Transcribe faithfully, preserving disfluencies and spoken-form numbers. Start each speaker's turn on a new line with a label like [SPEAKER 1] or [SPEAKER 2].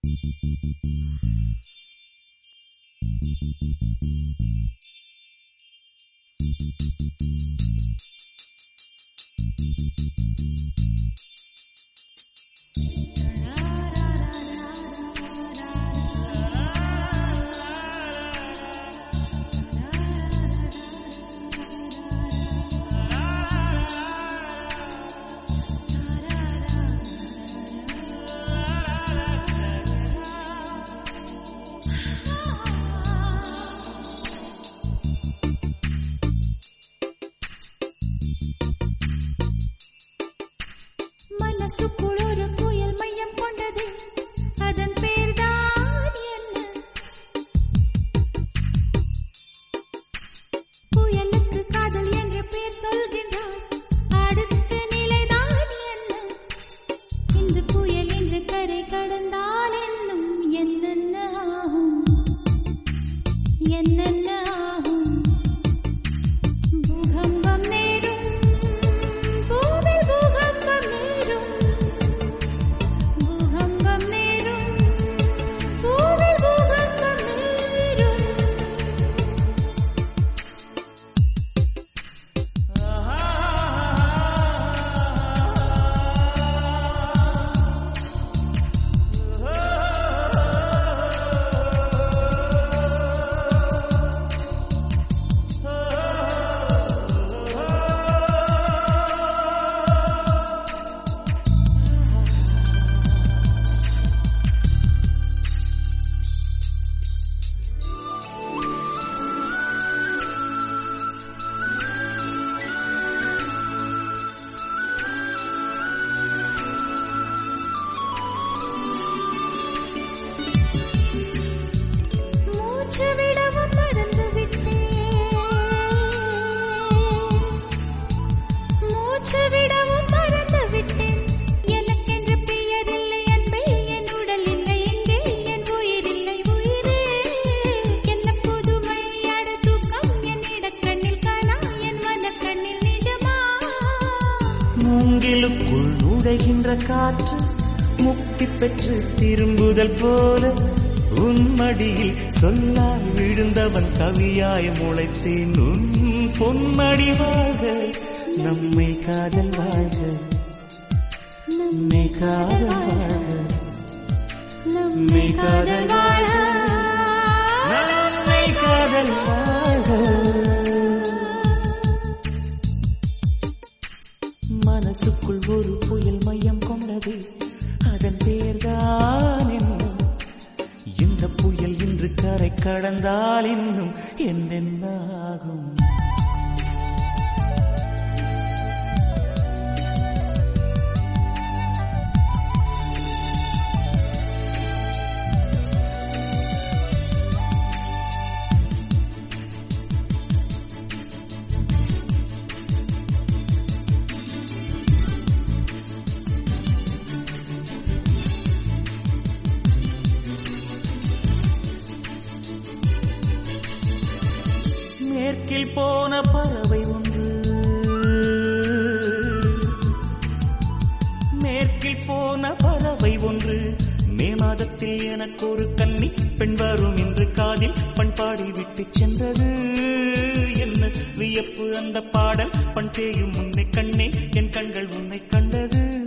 [SPEAKER 1] மூங்கிலுக்குள் நுழைகின்ற காற்று முக்தி பெற்று திரும்புதல் போல உன் மடியில் சொல்லால் விழுந்தவன் கவியாய் முளைத்தேன் உன் பொன்மடி வாழ்க நம்மை காதல் வாழ்க நம்மை காதல் வாழ்க நம்மை காதல் வாழ்க நம்மை காதல் வாழ்க. மனசுக்குள் ஒரு புயல் மையம் கொண்டது அதன் பேர்தான் என்ன. இந்த புயல் இன்று கரை கடந்தால் இன்னும் என்னென்னாகும். மேற்கில் போன பறவை ஒன்று மேற்கில் போன பறவை ஒன்று மே மாதத்தில் எனக்கு ஒரு கன்னி பெண் வரும் என்று காதில் பண்பாடி விட்டு சென்றது. என்ன வியப்பு அந்த பாடல் பண் தேயும் உன்னை கண்ணே என் கண்கள் உன்னை கண்டது.